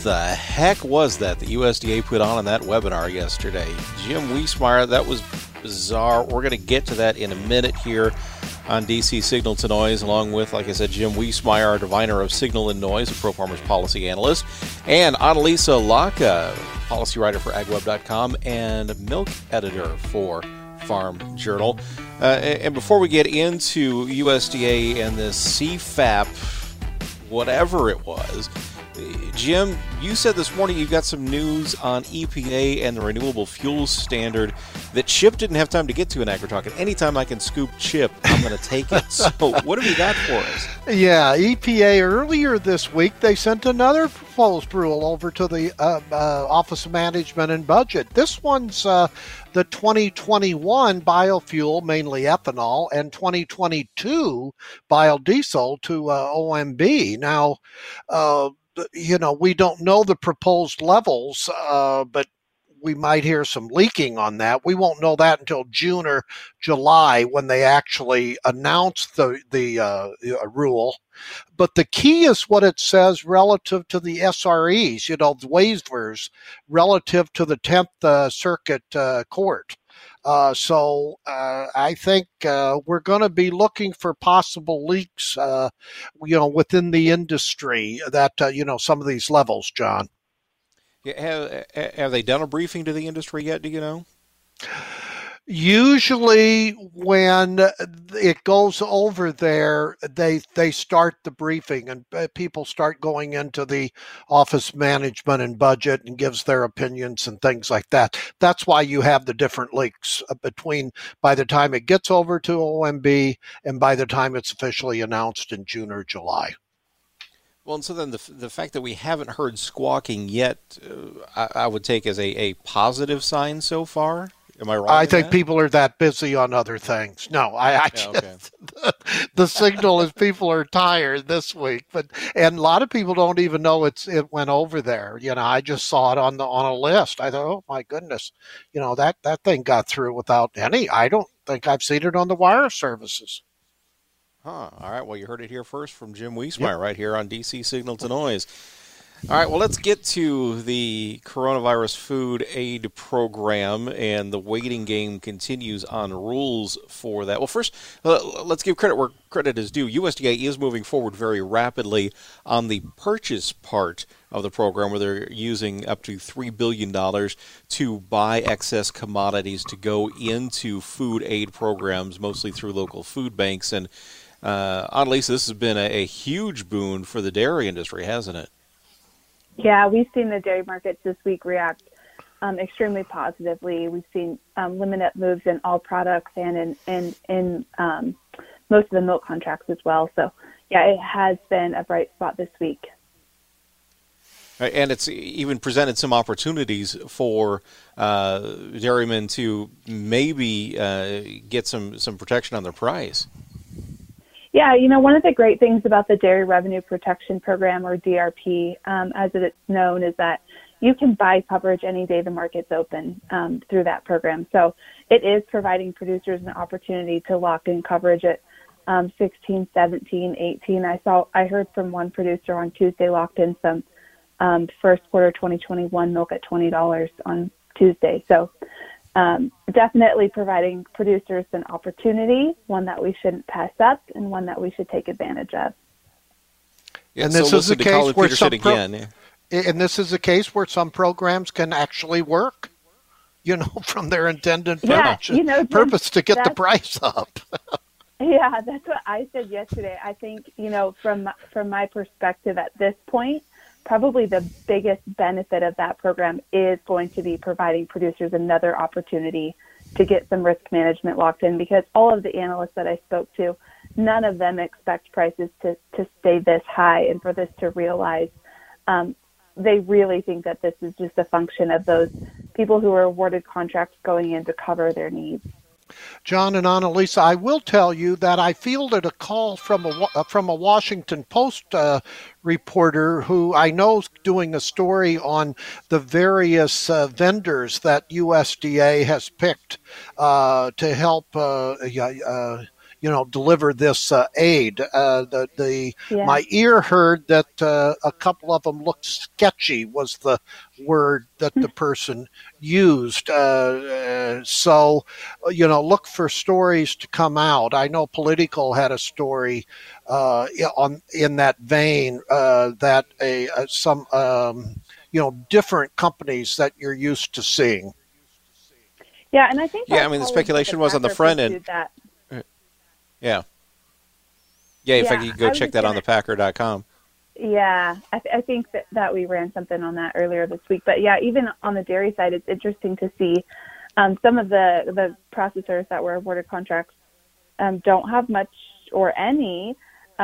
the heck was that the USDA put on that webinar yesterday? Jim Wiesemeyer, that was bizarre. We're going to get to that in a minute here on DC Signal to Noise, along with, like I said, Jim Wiesemeyer, our diviner of signal and noise, a ProFarmers policy analyst, and Annalisa Laka, policy writer for agweb.com and milk editor for Farm Journal. And before we get into USDA and this CFAP, whatever it was, Jim, you said this morning you got some news on EPA and the renewable fuels standard that Chip didn't have time to get to in AgriTalk. And anytime I can scoop Chip, I'm going to take it. So what have you got for us? Yeah, EPA earlier this week, they sent another proposed rule over to the Office of Management and Budget. This one's the 2021 biofuel, mainly ethanol, and 2022 biodiesel to OMB. Now, we don't know the proposed levels, but we might hear some leaking on that. We won't know that until June or July when they actually announce the rule. But the key is what it says relative to the SREs, the waivers relative to the 10th Circuit Court. So I think we're going to be looking for possible leaks, within the industry that, some of these levels, John. Have they done a briefing to the industry yet, do you know? Usually when it goes over there, they start the briefing and people start going into the Office Management and Budget and gives their opinions and things like that. That's why you have the different leaks between by the time it gets over to OMB and by the time it's officially announced in June or July. Well, and so then the fact that we haven't heard squawking yet, I would take as a positive sign so far. Am I wrong? I think people are that busy on other things. No, the signal is people are tired this week, and a lot of people don't even know it went over there. I just saw it on a list. I thought, oh my goodness, that thing got through without any. I don't think I've seen it on the wire services. Huh. All right. Well, you heard it here first from Jim Wiesemeyer right here on DC Signal to Noise. All right, well, let's get to the coronavirus food aid program, and the waiting game continues on rules for that. Well, first, let's give credit where credit is due. USDA is moving forward very rapidly on the purchase part of the program, where they're using up to $3 billion to buy excess commodities to go into food aid programs, mostly through local food banks. And Annalisa, this has been a huge boon for the dairy industry, hasn't it? Yeah, we've seen the dairy markets this week react extremely positively. We've seen limit moves in all products and in most of the milk contracts as well. So, yeah, it has been a bright spot this week. And it's even presented some opportunities for dairymen to maybe get some protection on their price. Yeah, one of the great things about the Dairy Revenue Protection Program, or DRP, as it's known, is that you can buy coverage any day the market's open through that program. So it is providing producers an opportunity to lock in coverage at 16, 17, 18. I heard from one producer on Tuesday locked in some first quarter 2021 milk at $20 on Tuesday. So definitely providing producers an opportunity, one that we shouldn't pass up and one that we should take advantage of. Yeah, and this is a case where this is a case where some programs can actually work, from their intended purpose to get the price up. Yeah, that's what I said yesterday. I think, from my perspective at this point, probably the biggest benefit of that program is going to be providing producers another opportunity to get some risk management locked in, because all of the analysts that I spoke to, none of them expect prices to stay this high and for this to realize. They really think that this is just a function of those people who are awarded contracts going in to cover their needs. John and Annalisa, I will tell you that I fielded a call from a Washington Post reporter who I know is doing a story on the various vendors that USDA has picked to help deliver this aid. My ear heard that a couple of them looked sketchy was the word that the person used. So, look for stories to come out. I know Politico had a story in that vein that some different companies that you're used to seeing. Yeah, and I think the speculation was on the front end. Yeah, in fact, you can go check that on the Packer.com. Yeah, I think that we ran something on that earlier this week. But yeah, even on the dairy side, it's interesting to see some of the processors that were awarded contracts don't have much or any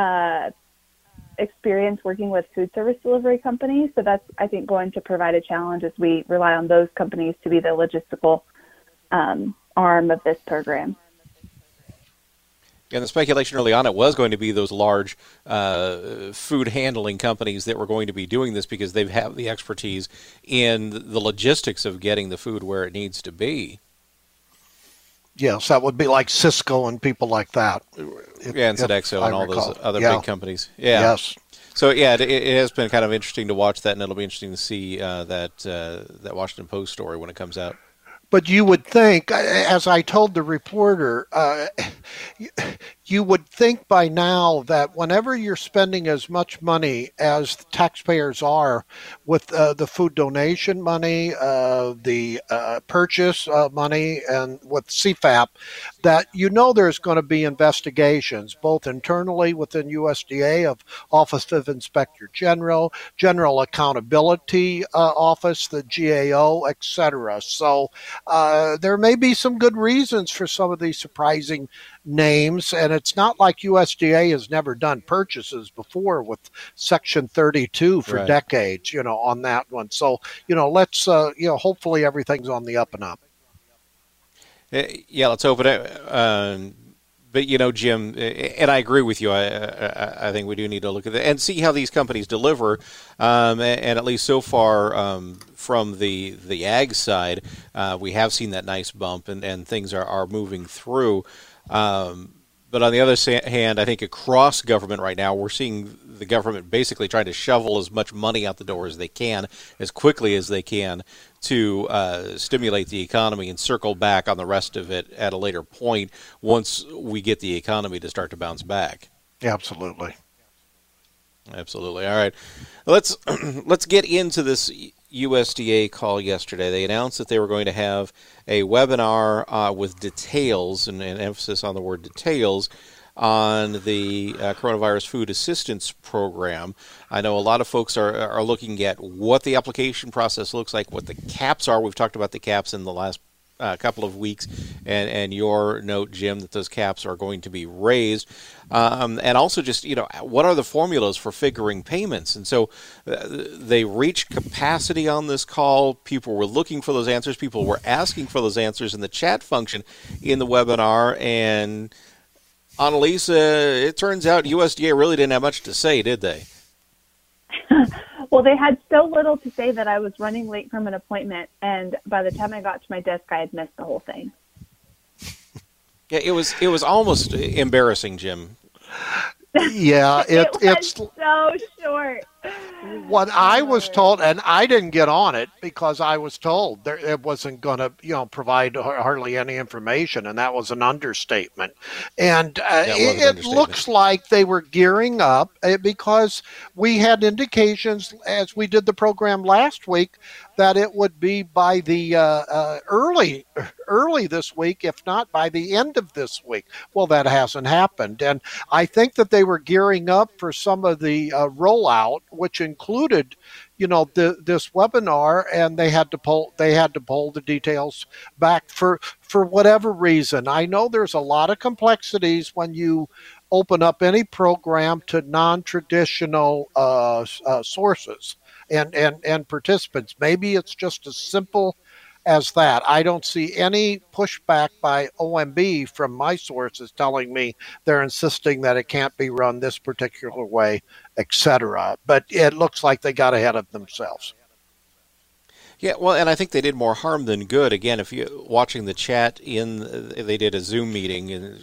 experience working with food service delivery companies. So that's, I think, going to provide a challenge as we rely on those companies to be the logistical arm of this program. And the speculation early on, it was going to be those large food handling companies that were going to be doing this because they have the expertise in the logistics of getting the food where it needs to be. Yes, that would be like Cisco and people like that. And Sodexo and all those other big companies. Yeah. Yes. So, yeah, it has been kind of interesting to watch that, and it'll be interesting to see that Washington Post story when it comes out. But you would think, as I told the reporter, you would think by now that whenever you're spending as much money as the taxpayers are with the food donation money, the purchase money, and with CFAP, that there's going to be investigations, both internally within USDA of Office of Inspector General, General Accountability Office, the GAO, etc. So there may be some good reasons for some of these surprising names, and it's not like USDA has never done purchases before with Section 32 for decades, on that one. So, let's, hopefully everything's on the up and up. Yeah, let's hope it. But, Jim, and I agree with you, I think we do need to look at that and see how these companies deliver. And at least so far from the ag side, we have seen that nice bump and things are moving through. But on the other hand, I think across government right now, we're seeing the government basically trying to shovel as much money out the door as they can, as quickly as they can, to stimulate the economy and circle back on the rest of it at a later point once we get the economy to start to bounce back. Absolutely. Absolutely. All right. Let's get into this USDA call yesterday. They announced that they were going to have a webinar with details, and an emphasis on the word details, on the Coronavirus Food Assistance Program. I know a lot of folks are looking at what the application process looks like, what the caps are. We've talked about the caps in the last couple of weeks, and your note, Jim, that those caps are going to be raised. And also just, what are the formulas for figuring payments? And so they reached capacity on this call. People were looking for those answers. People were asking for those answers in the chat function in the webinar. And Annalisa, it turns out USDA really didn't have much to say, did they? Well, they had so little to say that I was running late from an appointment, and by the time I got to my desk, I had missed the whole thing. Yeah, it was almost embarrassing, Jim. Yeah, it's so short. What I was told, and I didn't get on it because I was told it wasn't going to, provide hardly any information, and that was an understatement. And it looks like they were gearing up because we had indications as we did the program last week that it would be by the early this week, if not by the end of this week. Well, that hasn't happened, and I think that they were gearing up for some of the rollout, which included, this webinar, and they had to pull the details back for whatever reason. I know there's a lot of complexities when you open up any program to non-traditional sources and participants. Maybe it's just as simple as that. I don't see any pushback by OMB from my sources telling me they're insisting that it can't be run this particular way, etc. But it looks like they got ahead of themselves. Yeah, well, and I think they did more harm than good. Again, if you're watching the chat they did a Zoom meeting, and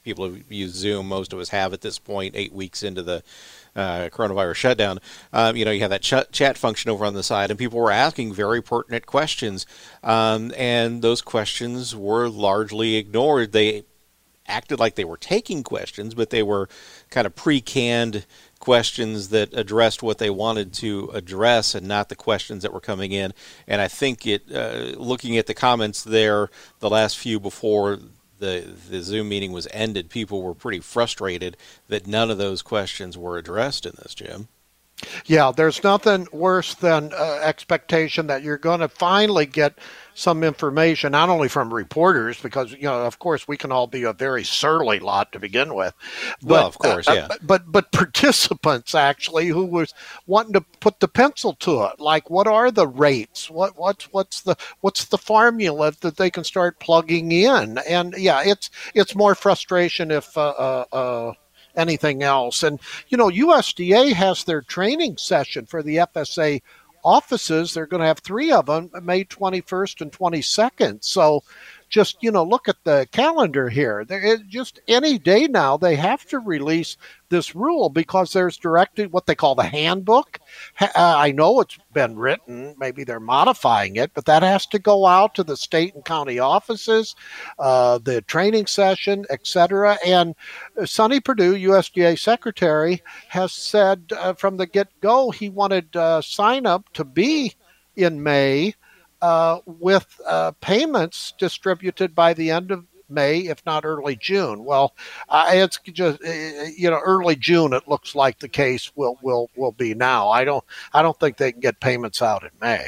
people who use Zoom, most of us have at this point, 8 weeks into the coronavirus shutdown. You have that chat function over on the side, and people were asking very pertinent questions, and those questions were largely ignored. They acted like they were taking questions, but they were kind of pre-canned questions that addressed what they wanted to address and not the questions that were coming in. And I think looking at the comments there, the last few before the Zoom meeting was ended, people were pretty frustrated that none of those questions were addressed in this, Jim. Yeah, there's nothing worse than expectation that you're going to finally get some information, not only from reporters, because, of course, we can all be a very surly lot to begin with. But, well, of course, yeah. But participants, actually, who was wanting to put the pencil to it, like, what are the rates? What's the formula that they can start plugging in? And, yeah, it's more frustration if anything else. And, USDA has their training session for the FSA offices. They're going to have 3 of them, May 21st and 22nd. So just, look at the calendar here. Just any day now, they have to release this rule because there's directed what they call the handbook. I know it's been written. Maybe they're modifying it, but that has to go out to the state and county offices, the training session, etc. And Sonny Perdue, USDA secretary, has said from the get-go he wanted sign up to be in May with payments distributed by the end of May, if not early June. Well, it's just early June. It looks like the case will be now. I don't think they can get payments out in May.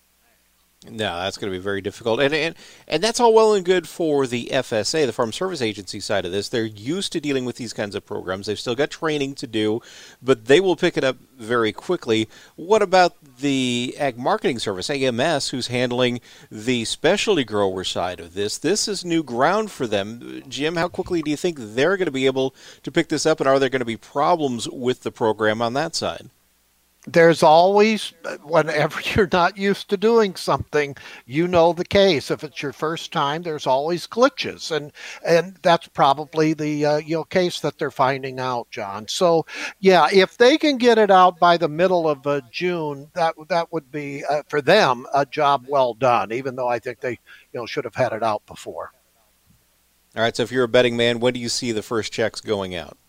No, that's going to be very difficult. And that's all well and good for the FSA, the Farm Service Agency side of this. They're used to dealing with these kinds of programs. They've still got training to do, but they will pick it up very quickly. What about the Ag Marketing Service, AMS, who's handling the specialty grower side of this? This is new ground for them. Jim, how quickly do you think they're going to be able to pick this up, and are there going to be problems with the program on that side? There's always, whenever you're not used to doing something, the case. If it's your first time, there's always glitches, and that's probably the case that they're finding out, John. So, yeah, if they can get it out by the middle of June, that would be for them a job well done. Even though I think they should have had it out before. All right. So, if you're a betting man, when do you see the first checks going out?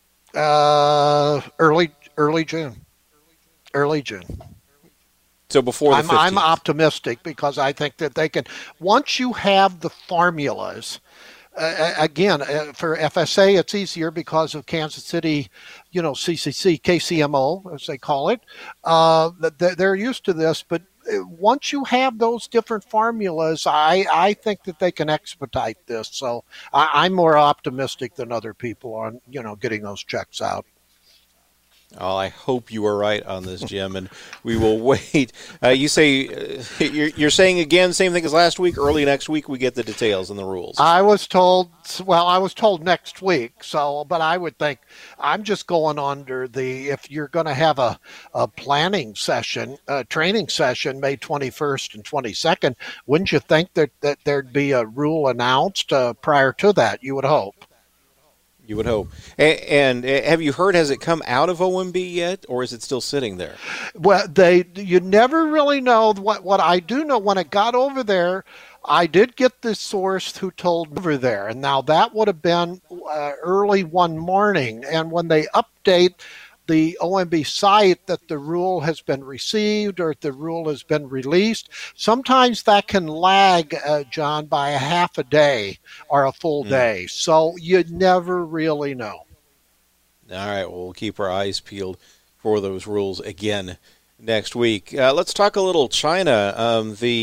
Early June. Early June. So before the 15th. I'm optimistic because I think that they can, once you have the formulas, again, for FSA, it's easier because of Kansas City, CCC, KCMO, as they call it. They're used to this, but once you have those different formulas, I think that they can expedite this. So I'm more optimistic than other people on, getting those checks out. Oh, I hope you are right on this, Jim, and we will wait. You say you're saying again, same thing as last week. Early next week, we get the details and the rules. I was told next week. But I would think I'm just going under if you're going to have a planning session, a training session, May 21st and 22nd. Wouldn't you think that there'd be a rule announced prior to that? You would hope. You would hope. And have you heard, has it come out of OMB yet, or is it still sitting there? Well, you never really know. What I do know, when it got over there, I did get the source who told me over there. And now that would have been early one morning. And when they update the OMB site that the rule has been received or the rule has been released, sometimes that can lag, John, by a half a day or a full day. So you never really know. All right, well, we'll keep our eyes peeled for those rules again next week. Let's talk a little China.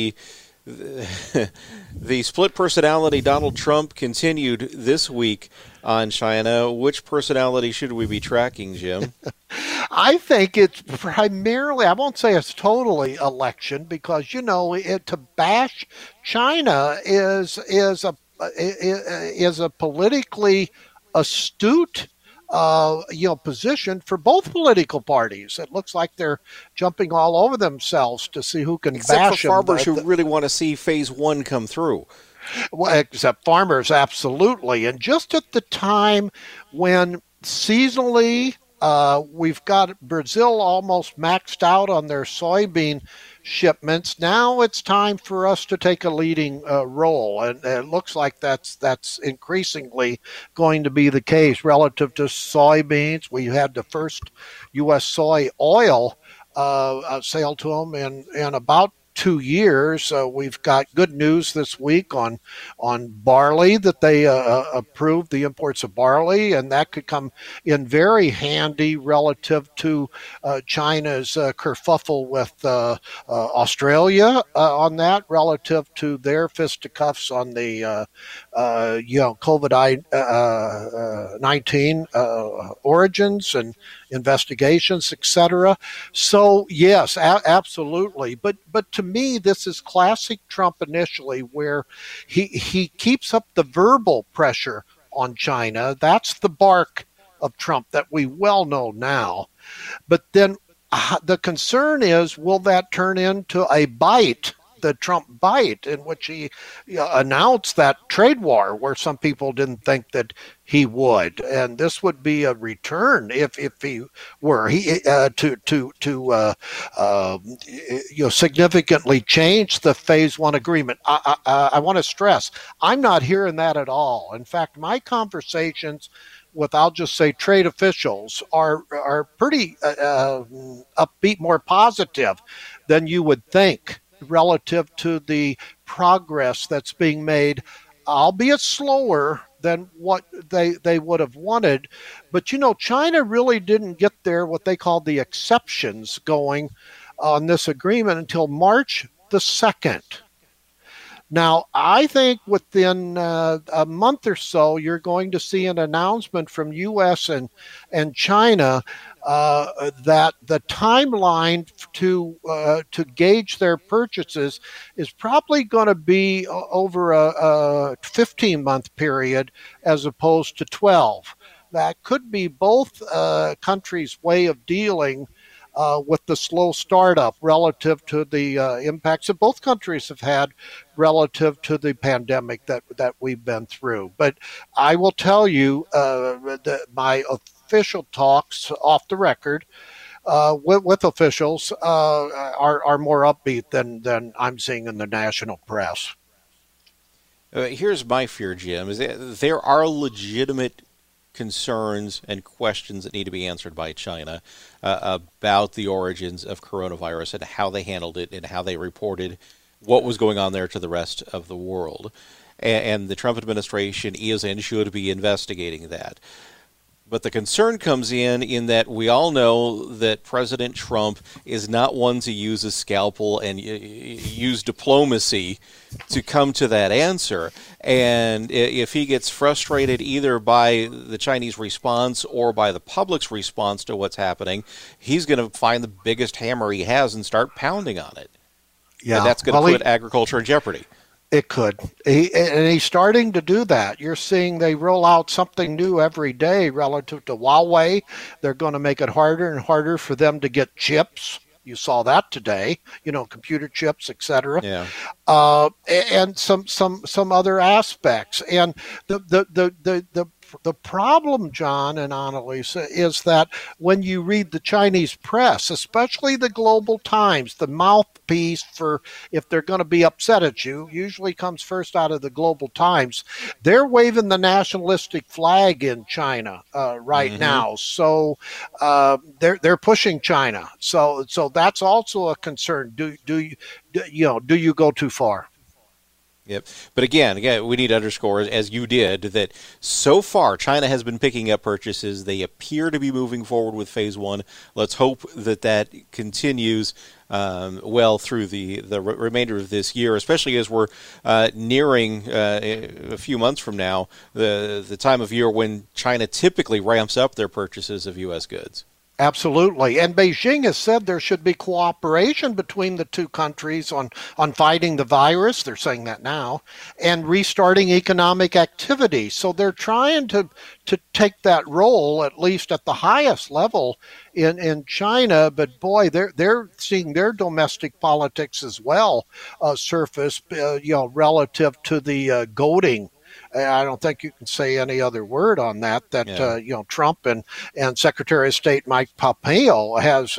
The split personality Donald Trump continued this week on China. Which personality should we be tracking, Jim? I think it's primarily, I won't say it's totally election, because, to bash China is a politically astute position for both political parties. It looks like they're jumping all over themselves to see who can Except bash for farmers who really want to see phase one come through. Well, except farmers, absolutely. And just at the time when seasonally, we've got Brazil almost maxed out on their soybean shipments. Now it's time for us to take a leading role, and it looks like that's increasingly going to be the case relative to soybeans. We had the first U.S. soy oil sale to them in about 2 years. We've got good news this week on barley, that they approved the imports of barley, and that could come in very handy relative to China's kerfuffle with Australia on that, relative to their fisticuffs on the COVID-19 origins and investigations, etc. So yes, absolutely. But to me, this is classic Trump initially, where he keeps up the verbal pressure on China. That's the bark of Trump that we well know now. But then the concern is, will that turn into a bite? The Trump bite, in which he announced that trade war, where some people didn't think that he would, and this would be a return if he were to significantly change the Phase 1 agreement. I want to stress, I'm not hearing that at all. In fact, my conversations with, I'll just say, trade officials are pretty upbeat, more positive than you would think, relative to the progress that's being made, albeit slower than what they would have wanted. But, China really didn't get there, what they call the exceptions, going on this agreement until March the 2nd. Now, I think within a month or so, you're going to see an announcement from U.S. and China that the timeline to gauge their purchases is probably going to be over a 15-month period as opposed to 12. That could be both countries' way of dealing with the slow startup relative to the impacts that both countries have had relative to the pandemic that we've been through. But I will tell you, my official talks off the record with officials are more upbeat than I'm seeing in the national press. Here's my fear, Jim, is that there are legitimate concerns and questions that need to be answered by China about the origins of coronavirus and how they handled it and how they reported what was going on there to the rest of the world. And the Trump administration is and should be investigating that. But the concern comes in that we all know that President Trump is not one to use a scalpel and use diplomacy to come to that answer. And if he gets frustrated either by the Chinese response or by the public's response to what's happening, he's going to find the biggest hammer he has and start pounding on it. Yeah, and that's going to put agriculture in jeopardy. It could. And he's starting to do that. You're seeing they roll out something new every day relative to Huawei. They're going to make it harder and harder for them to get chips. You saw that today, computer chips, etc. Yeah. And some other aspects. And the problem, John and Annalisa, is that when you read the Chinese press, especially the Global Times, the mouthpiece for if they're going to be upset at you, usually comes first out of the Global Times. They're waving the nationalistic flag in China right now, so they're pushing China. So that's also a concern. Do you go too far? Yep. But again, we need to underscore, as you did, that so far China has been picking up purchases. They appear to be moving forward with Phase 1. Let's hope that continues well through the remainder of this year, especially as we're nearing a few months from now, the time of year when China typically ramps up their purchases of U.S. goods. Absolutely. And Beijing has said there should be cooperation between the two countries on fighting the virus. They're saying that now, and restarting economic activity. So they're trying to take that role, at least at the highest level in China. But boy, they're seeing their domestic politics as well surface, relative to the goading. I don't think you can say any other word on that. Yeah. Trump and Secretary of State Mike Pompeo has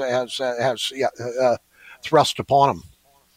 thrust upon him.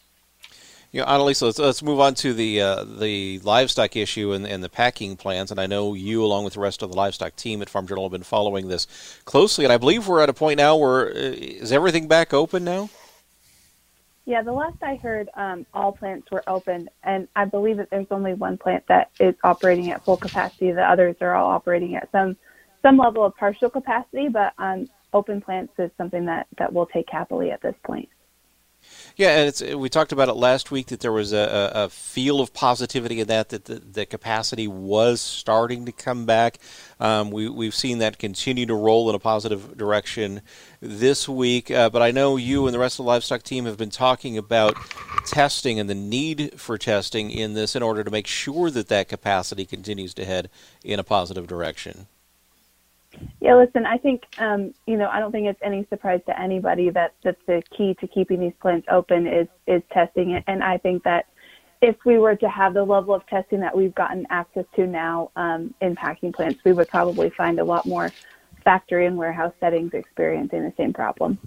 Annalisa, let's move on to the livestock issue and the packing plans. And I know you, along with the rest of the livestock team at Farm Journal, have been following this closely. And I believe we're at a point now where is everything back open now? Yeah, the last I heard, all plants were open, and I believe that there's only one plant that is operating at full capacity. The others are all operating at some level of partial capacity, but open plants is something that we'll take happily at this point. Yeah, and we talked about it last week that there was a feel of positivity in that the capacity was starting to come back. We've seen that continue to roll in a positive direction this week. But I know you and the rest of the livestock team have been talking about testing and the need for testing in this in order to make sure that capacity continues to head in a positive direction. Yeah, listen, I think, I don't think it's any surprise to anybody that the key to keeping these plants open is testing it. And I think that if we were to have the level of testing that we've gotten access to now in packing plants, we would probably find a lot more factory and warehouse settings experiencing the same problem.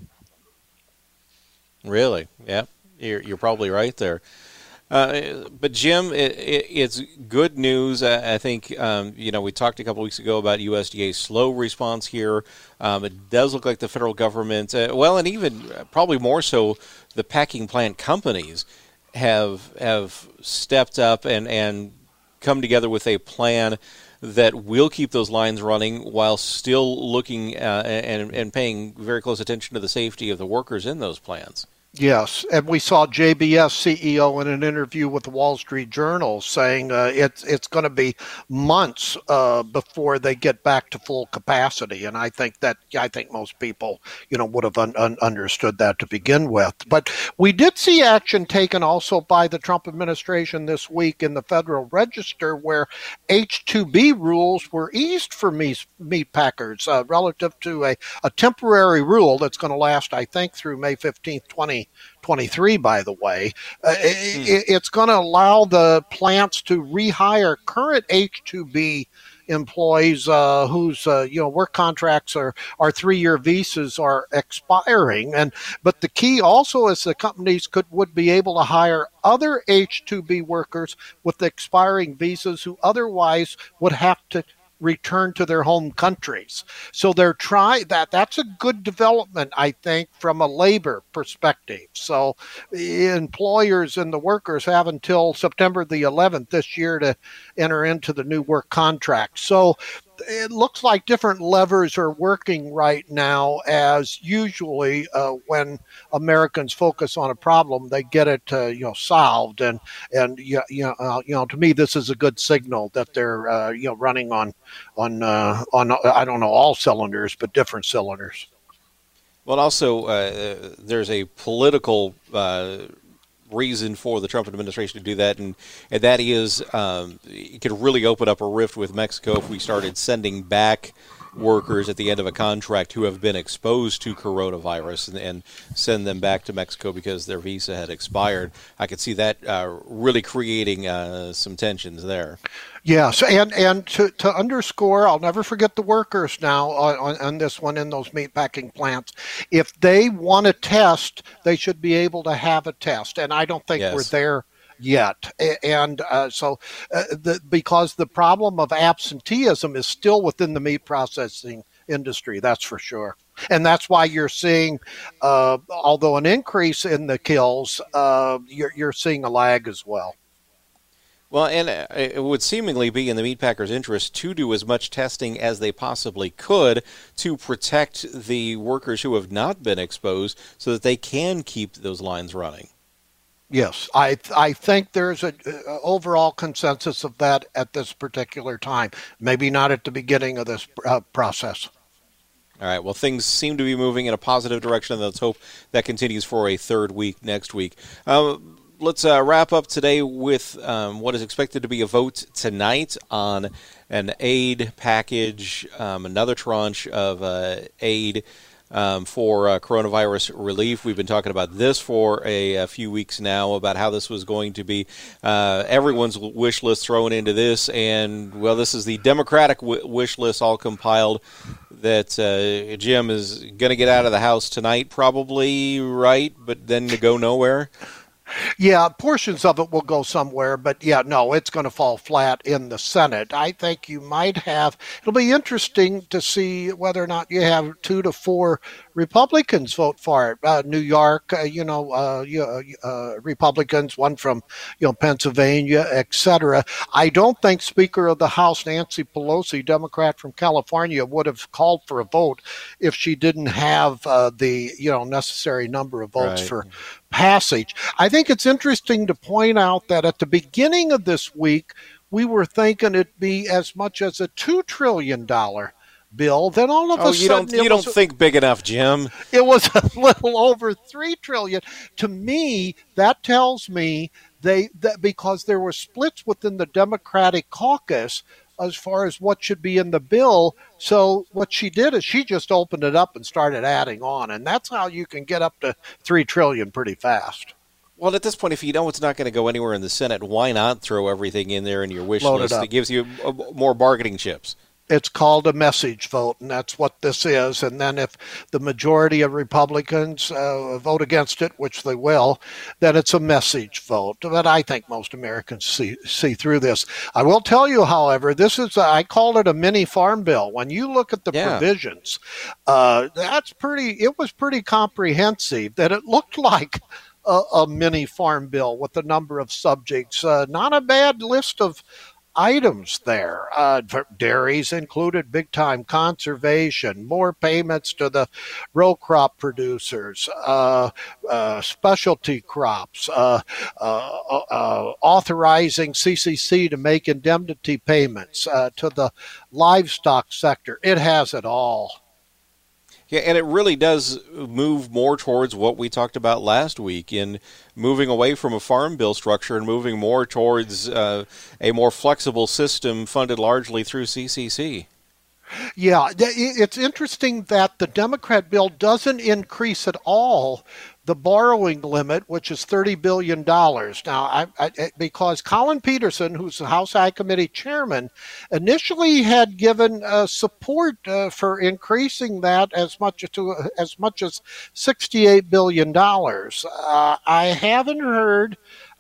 Really? Yeah, you're probably right there. But Jim, it's good news. I think, we talked a couple weeks ago about USDA's slow response here. It does look like the federal government, and even probably more so, the packing plant companies have stepped up and come together with a plan that will keep those lines running while still looking and paying very close attention to the safety of the workers in those plants. Yes, and we saw JBS CEO in an interview with the Wall Street Journal saying it's going to be months before they get back to full capacity, and I think most people would have understood that to begin with. But we did see action taken also by the Trump administration this week in the Federal Register, where H-2B rules were eased for meat packers relative to a temporary rule that's going to last, I think, through May 15th, 2023, by the way. It's going to allow the plants to rehire current H-2B employees whose work contracts or 3-year visas are expiring. But the key also is the companies would be able to hire other H-2B workers with expiring visas who otherwise would have to return to their home countries. So they're trying that's a good development, I think, from a labor perspective. So employers and the workers have until September the 11th this year to enter into the new work contract. So it looks like different levers are working right now, as usually when Americans focus on a problem, they get it solved. And to me, this is a good signal that they're running on I don't know, all cylinders, but different cylinders. Well, also there's a political reason for the Trump administration to do that, and that is it could really open up a rift with Mexico if we started sending back workers at the end of a contract who have been exposed to coronavirus and send them back to Mexico because their visa had expired. I could see that really creating some tensions there. Yes, and to underscore, I'll never forget the workers now on this one in those meatpacking plants. If they want a test, they should be able to have a test, and I don't think we're there yet. And because the problem of absenteeism is still within the meat processing industry, that's for sure. And that's why you're seeing, although an increase in the kills, you're seeing a lag as well. Well, and it would seemingly be in the meatpackers' interest to do as much testing as they possibly could to protect the workers who have not been exposed so that they can keep those lines running. Yes, I think there's an overall consensus of that at this particular time. Maybe not at the beginning of this process. All right. Well, things seem to be moving in a positive direction, and let's hope that continues for a third week next week. Let's wrap up today with what is expected to be a vote tonight on an aid package, another tranche of aid for coronavirus relief. We've been talking about this for a few weeks now, about how this was going to be everyone's wish list thrown into this. And, well, this is the Democratic wish list all compiled that Jim is going to get out of the House tonight probably, right? But then to go nowhere. Yeah, portions of it will go somewhere, but yeah, no, it's going to fall flat in the Senate. I think you might have, it'll be interesting to see whether or not you have 2 to 4 Republicans vote for it. New York, Republicans, one from, Pennsylvania, etc. I don't think Speaker of the House Nancy Pelosi, Democrat from California, would have called for a vote if she didn't have the, necessary number of votes for passage. I think it's interesting to point out that at the beginning of this week, we were thinking it'd be as much as a $2 trillion bill. Then all of a sudden, you don't think big enough, Jim. It was a little over $3 trillion. To me, that tells me that because there were splits within the Democratic caucus as far as what should be in the bill. So what she did is she just opened it up and started adding on. And that's how you can get up to $3 trillion pretty fast. Well, at this point, if you know it's not going to go anywhere in the Senate, why not throw everything in there in your wish list? It gives you more bargaining chips. It's called a message vote, and that's what this is. And then if the majority of Republicans vote against it, which they will, then it's a message vote. But I think most Americans see through this. I will tell you, however, I call it a mini farm bill. When you look at the provisions, it was pretty comprehensive, that it looked like a mini farm bill with a number of subjects. Not a bad list of items there. Dairies included big time conservation, more payments to the row crop producers, specialty crops, authorizing CCC to make indemnity payments to the livestock sector. It has it all. Yeah, and it really does move more towards what we talked about last week in moving away from a farm bill structure and moving more towards a more flexible system funded largely through CCC. Yeah, it's interesting that the Democrat bill doesn't increase at all the borrowing limit, which is $30 billion. Now, because Colin Peterson, who's the House Ag Committee chairman, initially had given support for increasing that as much as $68 billion. I haven't heard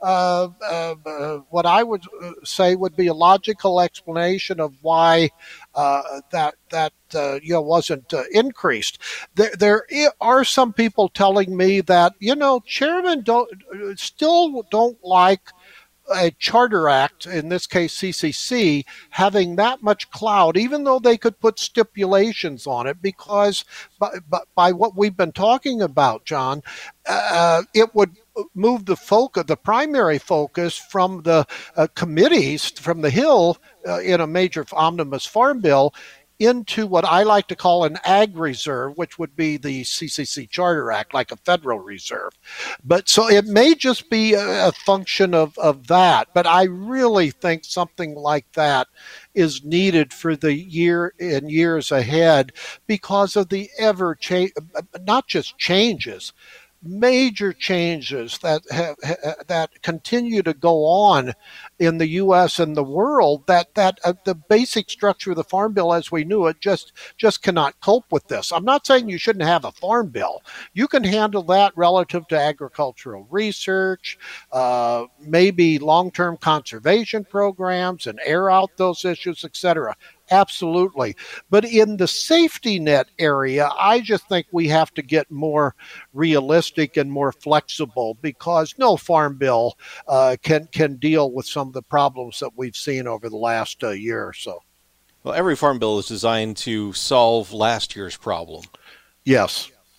what I would say would be a logical explanation of why that wasn't increased. There are some people telling me that chairmen still don't like a charter act, in this case CCC, having that much clout, even though they could put stipulations on it, because by what we've been talking about, John, it would move the primary focus from the committees, from the Hill in a major omnibus farm bill, into what I like to call an ag reserve, which would be the CCC Charter Act, like a federal reserve. But so it may just be a function of that. But I really think something like that is needed for the year and years ahead because of the not just changes, major changes that continue to go on in the U.S. and the world, that the basic structure of the Farm Bill as we knew it just cannot cope with this. I'm not saying you shouldn't have a Farm Bill. You can handle that relative to agricultural research, maybe long-term conservation programs and air out those issues, etc. Absolutely. But in the safety net area, I just think we have to get more realistic and more flexible, because no farm bill can deal with some of the problems that we've seen over the last year or so. Well, every farm bill is designed to solve last year's problem. Yes.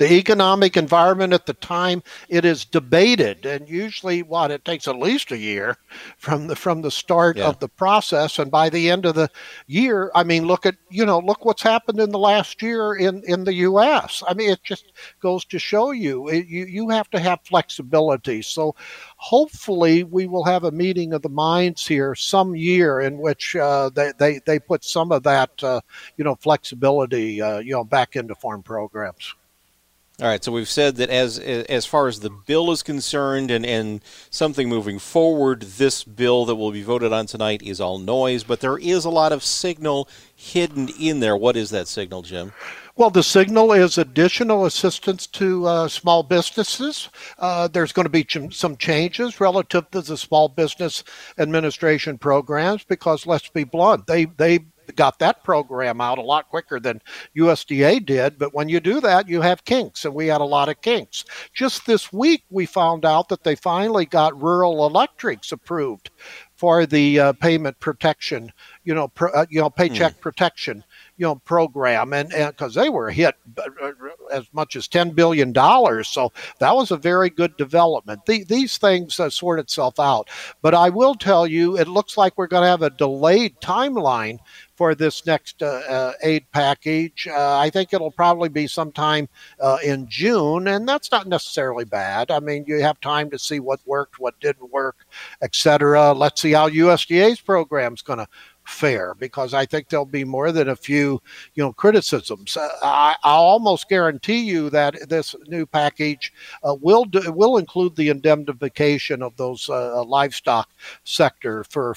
The economic environment at the time it is debated, and usually, it takes at least a year from the start Yeah. of the process, and by the end of the year, I mean, look what's happened in the last year in the U.S. I mean, it just goes to show you have to have flexibility. So hopefully we will have a meeting of the minds here some year in which they put some of that flexibility back into farm programs. All right, so we've said that as far as the bill is concerned and something moving forward, this bill that will be voted on tonight is all noise, but there is a lot of signal hidden in there. What is that signal, Jim? Well, the signal is additional assistance to small businesses. There's going to be some changes relative to the Small Business Administration programs because, let's be blunt, they got that program out a lot quicker than USDA did. But when you do that, you have kinks, and we had a lot of kinks. Just this week, we found out that they finally got rural electrics approved for the payment protection, paycheck protection, program, and because they were hit as much as $10 billion. So that was a very good development. These things sort itself out. But I will tell you, it looks like we're going to have a delayed timeline for this next aid package. I think it'll probably be sometime in June, and that's not necessarily bad. I mean, you have time to see what worked, what didn't work, et cetera. Let's see how USDA's program's going to fare, because I think there'll be more than a few, criticisms. I'll almost guarantee you that this new package will include the indemnification of those livestock sector for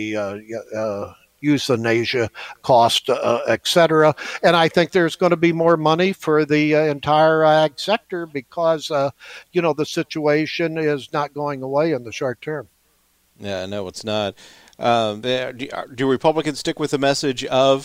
the euthanasia cost, et cetera. And I think there's going to be more money for the entire ag sector because, the situation is not going away in the short term. Yeah, no, it's not. Do Republicans stick with the message of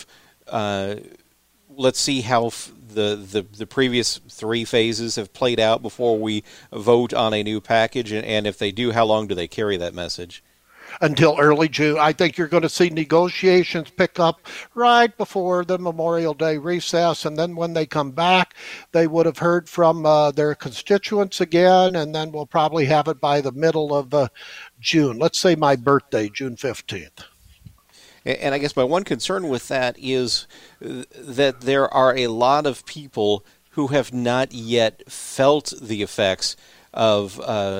let's see how the previous three phases have played out before we vote on a new package? And if they do, how long do they carry that message? Until early June. I think you're going to see negotiations pick up right before the Memorial Day recess, and then when they come back, they would have heard from their constituents again, and then we'll probably have it by the middle of June. Let's say my birthday, June 15th. And I guess my one concern with that is that there are a lot of people who have not yet felt the effects of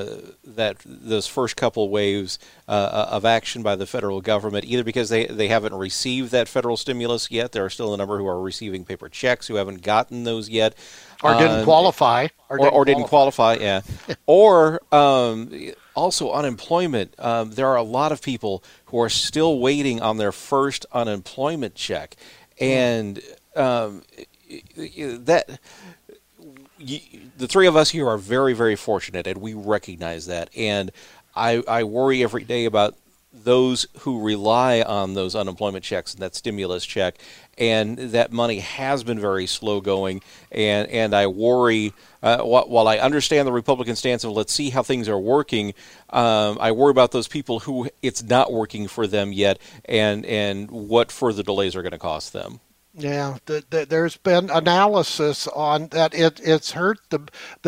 those first couple waves of action by the federal government, either because they haven't received that federal stimulus yet. There are still a number who are receiving paper checks who haven't gotten those yet. Or didn't qualify. Or didn't qualify, yeah. Or also unemployment. There are a lot of people who are still waiting on their first unemployment check. And the three of us here are very, very fortunate, and we recognize that. And I worry every day about those who rely on those unemployment checks and that stimulus check, and that money has been very slow going. And I worry, while I understand the Republican stance of let's see how things are working, I worry about those people who it's not working for them yet, and what further delays are going to cost them. Yeah, there's been analysis on that. It's hurt the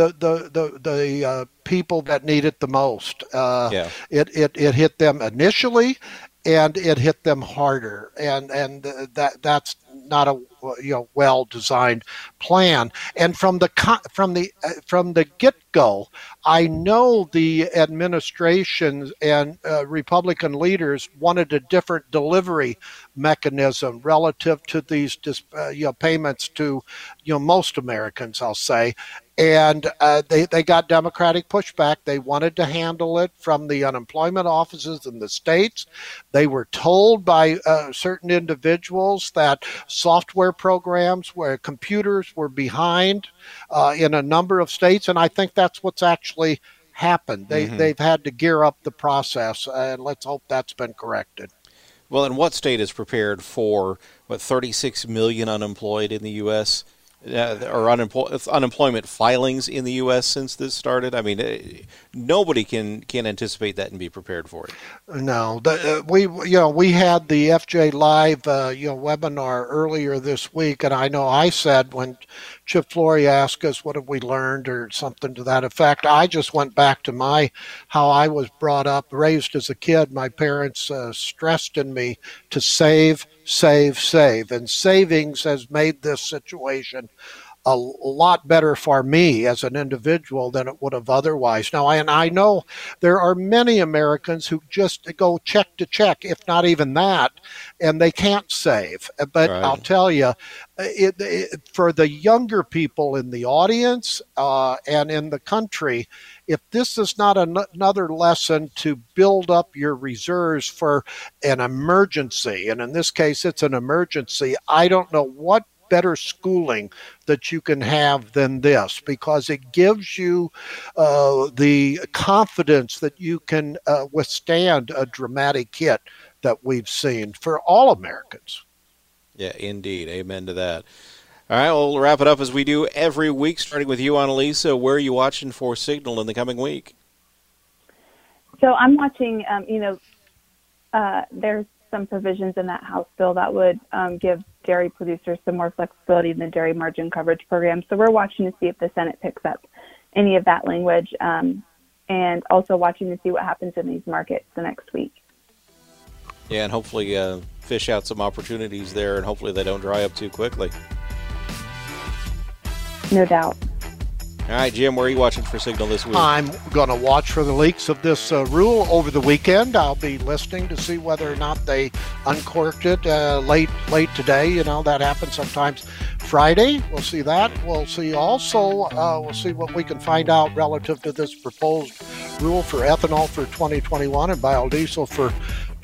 people that need it the most. It hit them initially, and it hit them harder, and that's not a well-designed plan. And from the get-go, I know the administration and Republican leaders wanted a different delivery mechanism relative to these payments to most Americans, I'll say. And they got Democratic pushback. They wanted to handle it from the unemployment offices in the states. They were told by certain individuals that software programs where computers were behind in a number of states, and I think that's what's actually happened. They've had to gear up the process, and let's hope that's been corrected. Well, and what state is prepared for 36 million unemployed in the U.S.? Or unemployment filings in the U.S. since this started? I mean, nobody can anticipate that and be prepared for it. No, we had the FJ Live webinar earlier this week, and I know I said when Chip Flory asked us, what have we learned, or something to that effect. I just went back to how I was brought up, raised as a kid. My parents stressed in me to save, save, save. And savings has made this situation a lot better for me as an individual than it would have otherwise. Now, I know there are many Americans who just go check to check, if not even that, and they can't save. But right. I'll tell you, for the younger people in the audience and in the country, if this is not another lesson to build up your reserves for an emergency, and in this case it's an emergency, I don't know what better schooling that you can have than this, because it gives you the confidence that you can withstand a dramatic hit that we've seen for all Americans. Yeah, indeed. Amen to that. All right, we'll wrap it up as we do every week, starting with you, Annalisa. Where are you watching for Signal in the coming week? So I'm watching, there's some provisions in that House bill that would give dairy producers some more flexibility in the dairy margin coverage program. So we're watching to see if the Senate picks up any of that language, and also watching to see what happens in these markets the next week. Yeah, and hopefully fish out some opportunities there, and hopefully they don't dry up too quickly. No doubt. All right, Jim, where are you watching for Signal this week? I'm going to watch for the leaks of this rule over the weekend. I'll be listening to see whether or not they uncorked it late today. That happens sometimes. Friday, we'll see that. We'll see also, we'll see what we can find out relative to this proposed rule for ethanol for 2021 and biodiesel for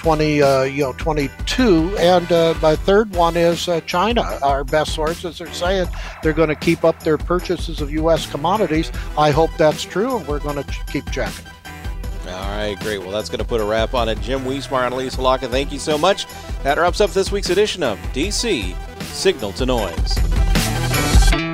2022, and my third one is China. Our best sources are saying they're going to keep up their purchases of U.S. commodities. I hope that's true, and we're going to keep checking. All right, great. Well, that's going to put a wrap on it. Jim Wiesemeyer and Annalisa Locke, thank you so much. That wraps up this week's edition of DC Signal to Noise.